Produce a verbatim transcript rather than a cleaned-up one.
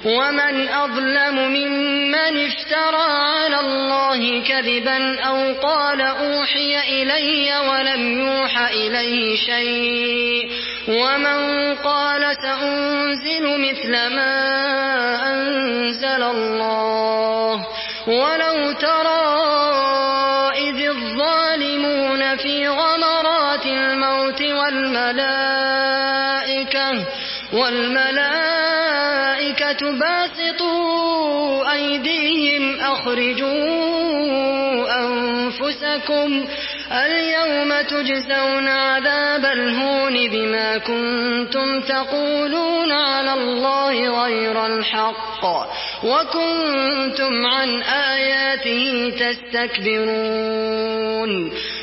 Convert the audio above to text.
ومن أظلم ممن افترى على الله كذبا أو قال أوحي إلي ولم يوح إليه شيء ومن قال سأنزل مثل ما أنزل الله. ولو ترى إذ الظالمون في غمرات الموت والملائكة والملائكة باسطوا أيديهم أخرجوا أنفسكم اليوم تجزون عذاب الهون بما كنتم تقولون على الله غير الحق وكنتم عن آياته تستكبرون.